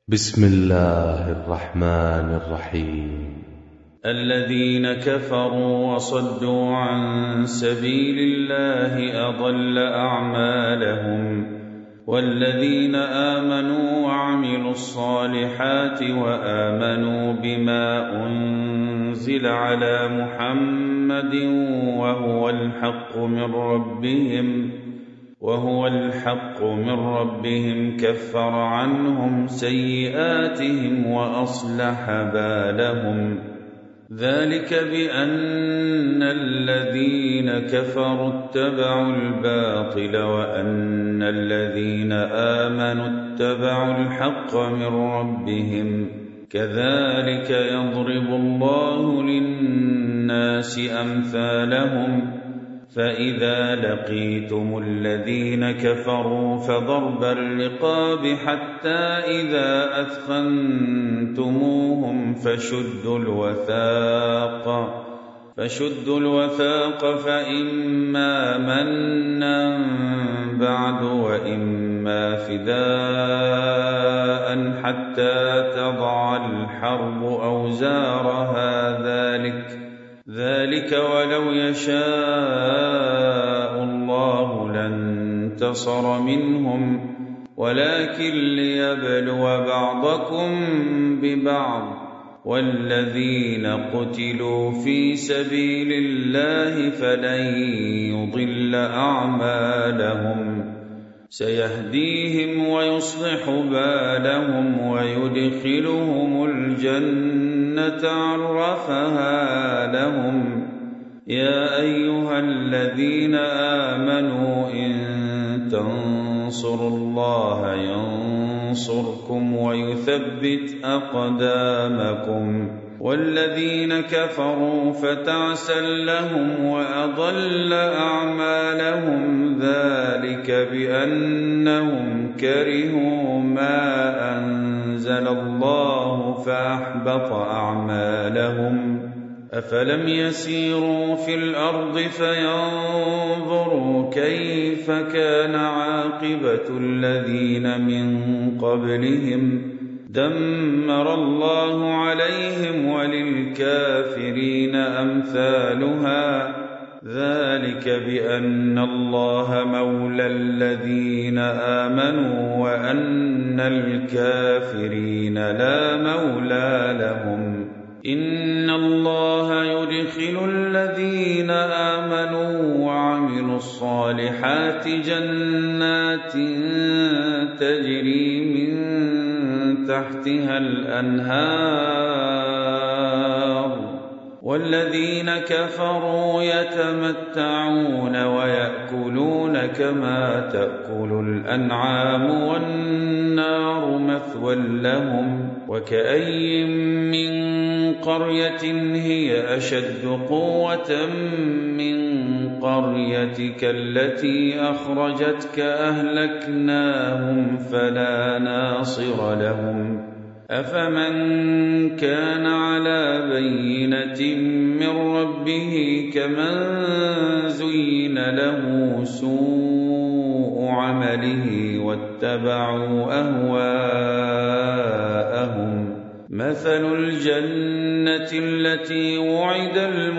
بسم الله الرحمن الرحيم. الذين كفروا وصدوا عن سبيل الله أضل أعمالهم، والذين آمنوا وعملوا الصالحات وآمنوا بما أنزل على محمد وهو الحق من ربهم كفر عنهم سيئاتهم وأصلح بالهم. ذلك بأن الذين كفروا اتبعوا الباطل وأن الذين آمنوا اتبعوا الحق من ربهم. كذلك يضرب الله للناس أمثالهم. فإذا لقيتم الذين كفروا فضرب الرقاب حتى إذا أثخنتموهم فشدوا الوثاق فإما منا بعد وإما فداء حتى تضع الحرب أوزارها. ذلك ولو يشاء الله لانتصر منهم ولكن ليبلو بعضكم ببعض. والذين قتلوا في سبيل الله فلن يضل أعمالهم سيهديهم ويصلح بالهم ويدخلهم الجنة عرفها لهم. يا أيها الذين آمنوا إن تنصروا الله ينصركم ويثبت أقدامكم. والذين كفروا فتعسا لهم وأضل أعمالهم. ذلك بأنهم كرهوا ما أنزل الله فأحبط أعمالهم. أفلم يسيروا في الأرض فينظروا كيف كان عاقبة الذين من قبلهم. دمر الله عليهم وللكافرين أمثالها. ذلك بأن الله مولى الذين آمنوا وأن الكافرين لا مولى لهم. إن الله يدخل الذين آمنوا وعملوا الصالحات جنات تجري من تحتها الأنهار. والذين كفروا يتمتعون ويأكلون كما تأكل الأنعام والنار مثوى لهم. وكأي من قرية هي أشد قوة من قريتك التي أخرجتك أهلكناهم فلا ناصر لهم. أفمن كان على بينة من ربه كمن زين له سوء عمله واتبعوا أهواءهم. مثل الجنة التي وعد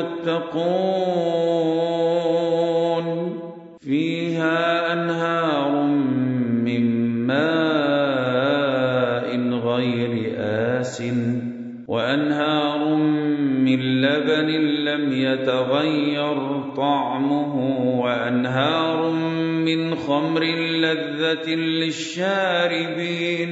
المتقون فيها أنهار من ماء غير آسٍ وأنهار من لبن لم يتغير طعمه وأنهار من خمر لذة للشاربين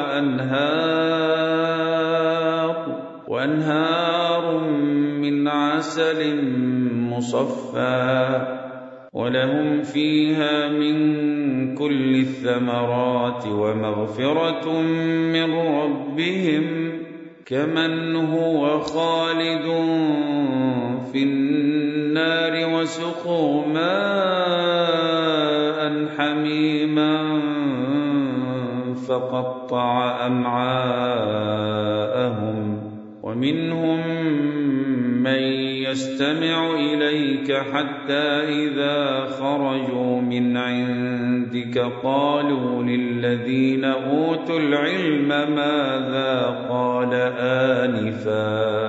وأنهار من عسل مصفى ولهم فيها من كل الثمرات ومغفرة من ربهم كمن هو خالد في النار وسقوا ماء حميما فقطع أمعاءهم. ومنهم من يستمع إليك حتى إذا خرجوا من عندك قالوا للذين أوتوا العلم ماذا قال آنفا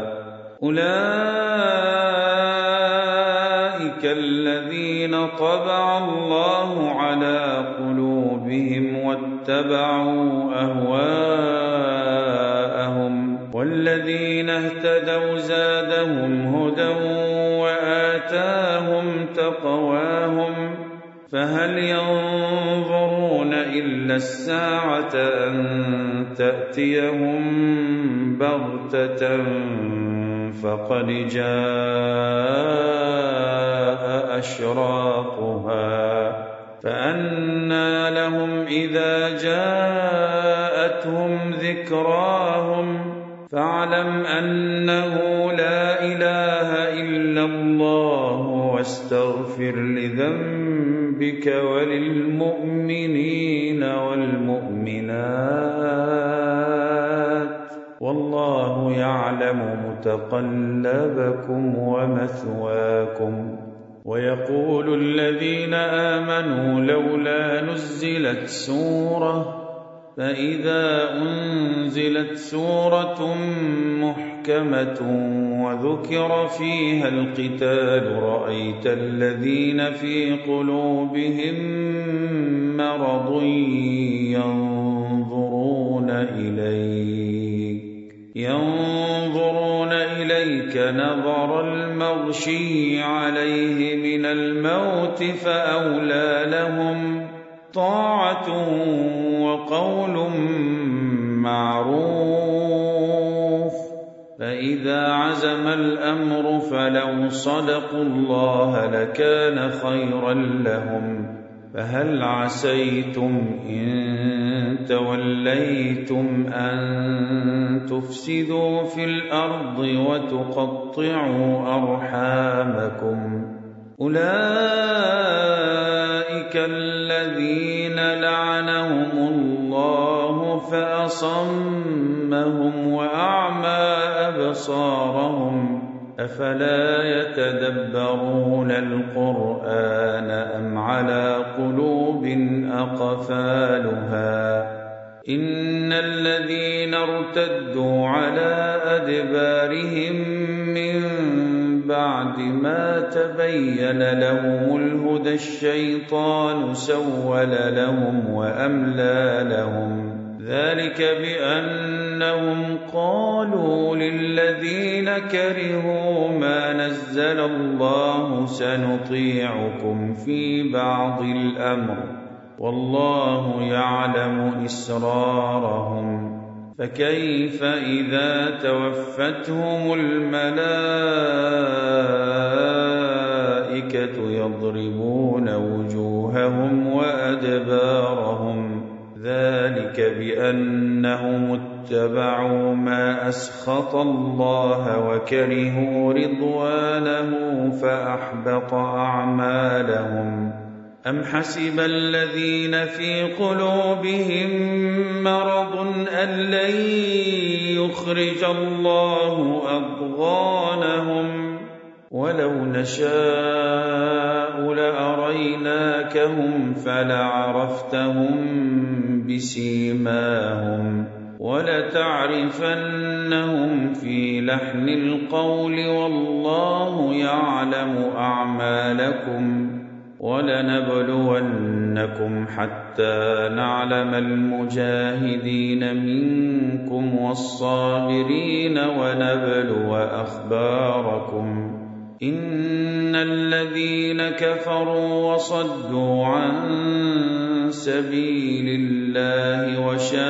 أولئك الذين طبع الله على قلوبهم واتبعوا أهواءهم والذين اهتدوا زادهم هدى وآتاهم تقواهم فهل ينظرون إلا الساعة أن تأتيهم بغتة فقد جاء أشراطها فأنى لهم إذا جاءتهم ذكراهم فاعلم أنه لا إله إلا الله واستغفر لذنبك وللمؤمنين والمؤمنات والله يعلم متقلبكم ومثواكم ويقول الذين آمنوا لولا نزلت سورة فإذا أنزلت سورة محكمة وذكر فيها القتال رأيت الذين في قلوبهم مرض ينظرون إليك نظر المغشي عليه من الموت فأولى لهم طاعة وقول معروف فإذا عزم الأمر فلو صدقوا الله لكان خيرا لهم فهل عسيتم إن توليتم أن تفسدوا في الأرض وتقطعوا أرحامكم أولئك الذين لعنهم الله فأصمهم وأعمى أبصارهم أفلا يتدبرون القرآن أم على قلوب أقفالها إن الذين ارتدوا على أدبارهم من بعد ما تبين لهم الهدى الشيطان سول لهم وأملى لهم ذلك بأنهم قالوا للذين كرهوا ما نزل الله سنطيعكم في بعض الأمر والله يعلم إسرارهم فكيف إذا توفتهم الملائكة يضربون وجوههم وأدبارهم ذلك بأنهم اتبعوا ما أسخط الله وكرهوا رضوانه فأحبط أعمالهم أم حسب الذين في قلوبهم مرض أن لن يخرج الله أضغانهم ولو نشاء لأريناكهم فلعرفتهم بسيماهم ولتعرفنهم في لحن القول والله يعلم أعمالكم ولنبلونكم حتى نعلم المجاهدين منكم والصابرين ونبلو أخباركم إن الذين كفروا وصدوا عن سبيل الله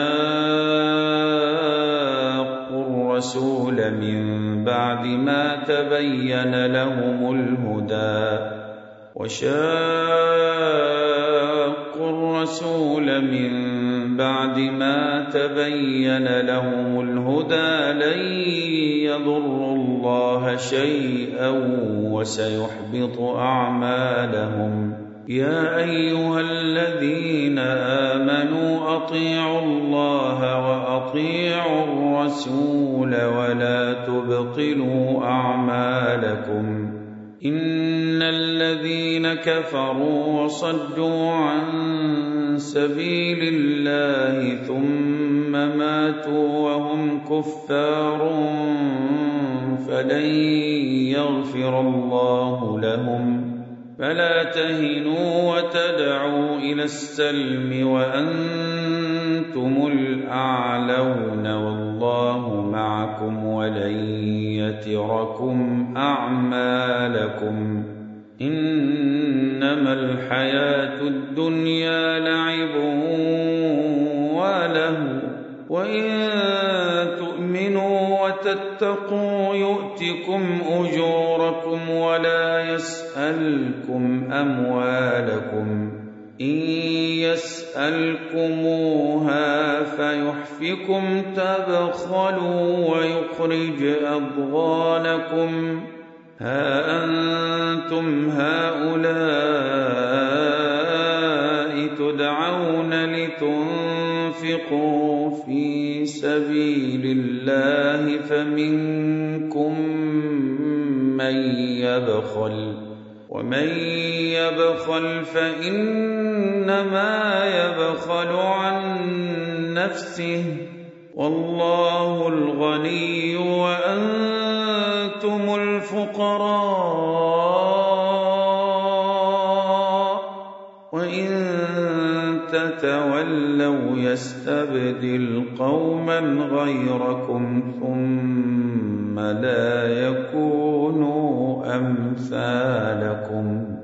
وشاقوا الرسول من بعد ما تبين لهم الهدى لن يضروا الله شيئا وسيحبط أعمالهم يا أيها الذين آمنوا أطيعوا الله وأطيعوا الرسول ولا تبطلوا أعمالكم إن الذين كفروا وصدوا عن سبيل الله ثم ماتوا وهم كفار فلن يغفر الله لهم فلا تهنوا وتدعوا إلى السلم وأنتم الأعلون والله معكم ولن يتركم أعمالكم إنما الحياة الدنيا لعب وله وإن تؤمنوا وتتقوا يؤتكم أجوركم ولا يسألكم أموالكم إن يسألكموها فيحفكم تبخلوا ويخرج أضغانكم ها أنتم هؤلاء تدعون لتنفقوا في سبيل الله فمنكم من يبخل ومن يبخل فإنما يبخل عن نفسه والله الغني وأنتم الفقراء وإن تتولوا يستبدل قوما غيركم ثم لا يكونوا أمثالكم